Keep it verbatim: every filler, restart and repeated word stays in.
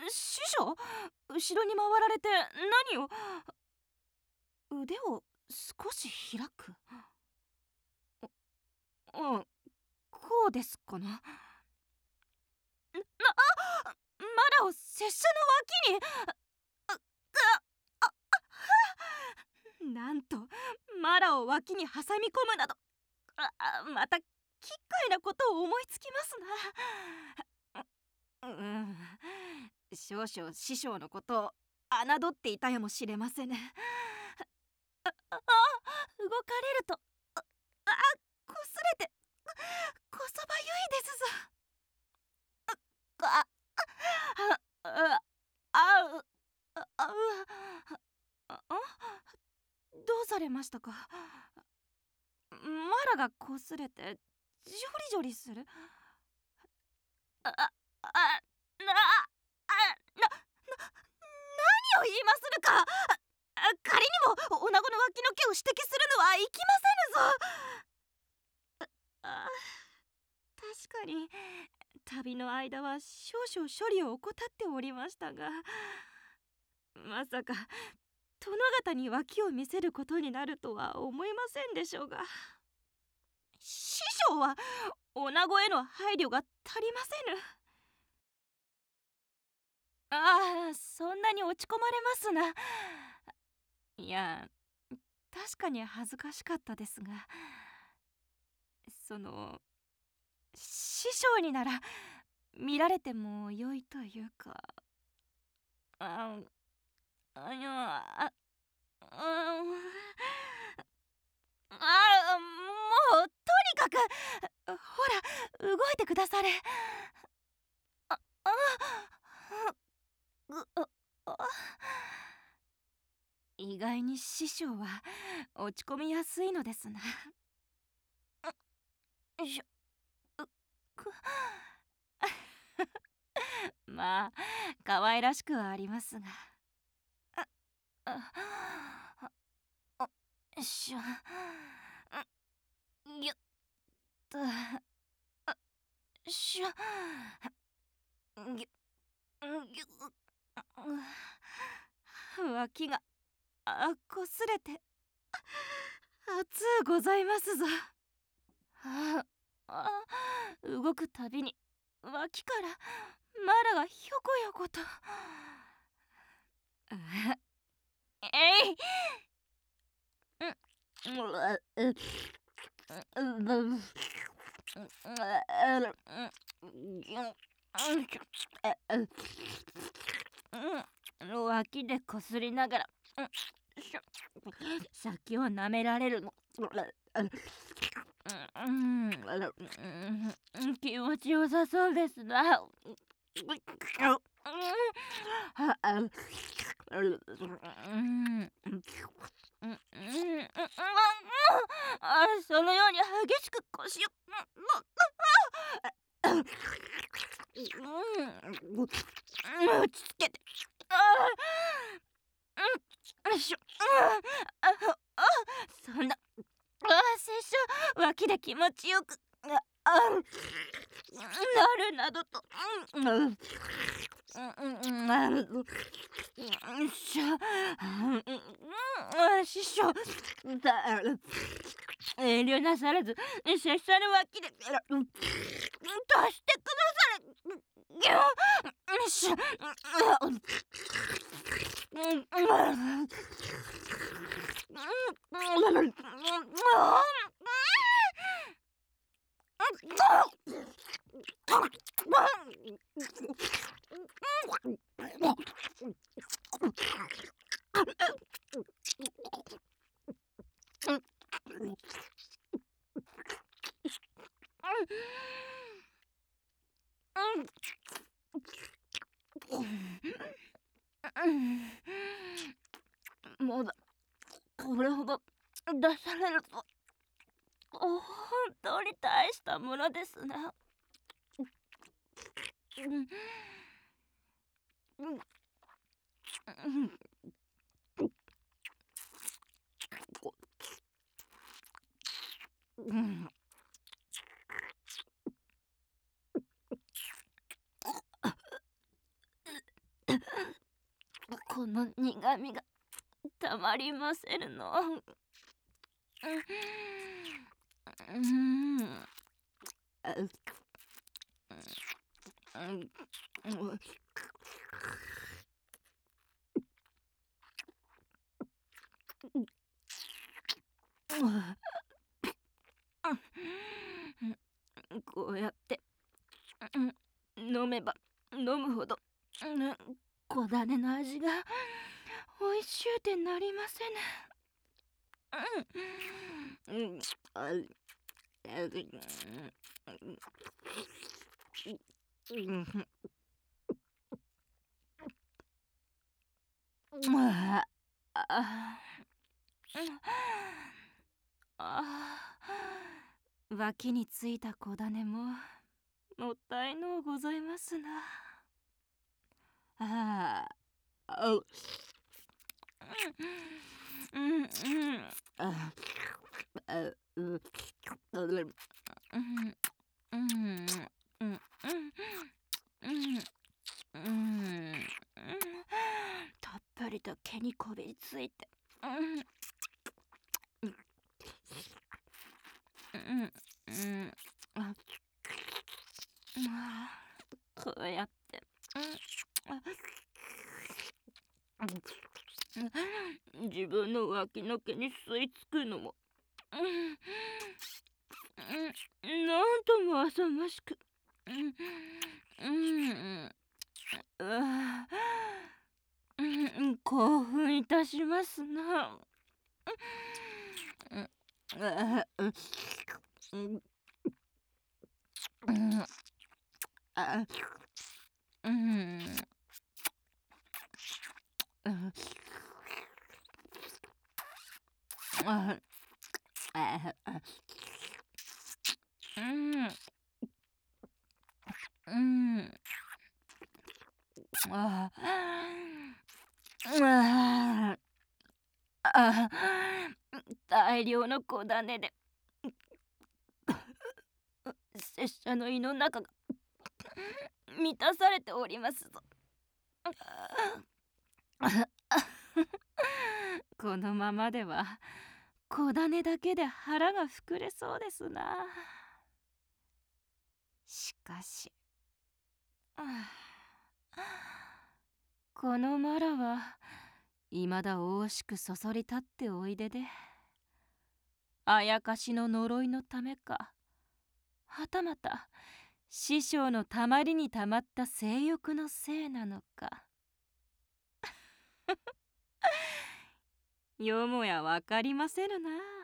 師匠、後ろに回られて何を。腕を少し開く。うん、こうですかな。な、あ、マラを拙者の脇に。あ、あ、あ、なんとマラを脇に挟み込むなど、あ、あまた奇怪なことを思いつきますな。う、うん、少々師匠のことを侮っていたやもしれませぬ。あ、あ、動かれると、あ、あ、こすれて、こそばゆいですぞ。あ、あ、あ、あ、う、あ、あ、う、あ、あ、どうされましたか。マラがこすれてジョリジョリする。あ、あ、あ、な、あ、な、な、何を言いまするか。あ、仮にも女子の脇の毛を指摘するのはいきませぬぞ。あ、確かに旅の間は少々処理を怠っておりましたが、まさか殿方に脇を見せることになるとは思いませんでしょうが、師匠は女子への配慮が足りませぬ。ああ、そんなに落ち込まれますな。いや、確かに恥ずかしかったですが、その師匠になら見られてもよいというか、あ、あの、あ、あ、あ、もうとにかくほら動いてくだされ。あ、あ、う、あ、あ、意外に師匠は落ち込みやすいのですな。よいしょ、う、くまあ可愛らしくはありますが、あ、あ、あ、よいしょ、よっと、あ、よいしょ、ぎゅ、ぎゅ、脇が、あ、こすれて熱うございますぞ。あ、あ、動くたびに脇からマラがひょこひょこと。あ、えい、うん、う、う、う、うん、脇でこすりながら、うん、先を舐められるの。うん、うん、気持ちよさそうですな。そのように激しく腰を、打ちつけて、よいしょ、あ、あ、そんな、あ、拙者脇で気持ちよく、あ、あ、なるなどと、うん、うん、うん、なる、よいしょ、うん、師匠、だ、遠慮なさらず拙者の脇で、うん、出してくだされ。ぎゅ、よいしょ、うん、まだこれほど出されると本当に大したものですな。うんうんうん、 この苦みがたまりませんの。うん。あううんうんこうやって飲めば飲むほど小種の味が美味しゅうてなりませぬ。うん、あうあああ脇についた小種ももったいのうございますな。あああううんうんああううんうんうんうんうんうんたっぷりと毛にこびりついてうんうんうんあこうやってうん自分の脇の毛に吸い付くのもうんうんなんとも浅ましくうんうんうんうん興奮いたしますな。うんあうんうんうんあうんうんあああうんうんあああ大量の小種で拙者の胃の中が満たされておりますぞ。このままでは小種だけで腹が膨れそうですな。しかしこのマラはいまだ惜しくそそり立っておいでで、あやかしの呪いのためか、はたまた師匠のたまりにたまった性欲のせいなのか、よもやわかりませぬな。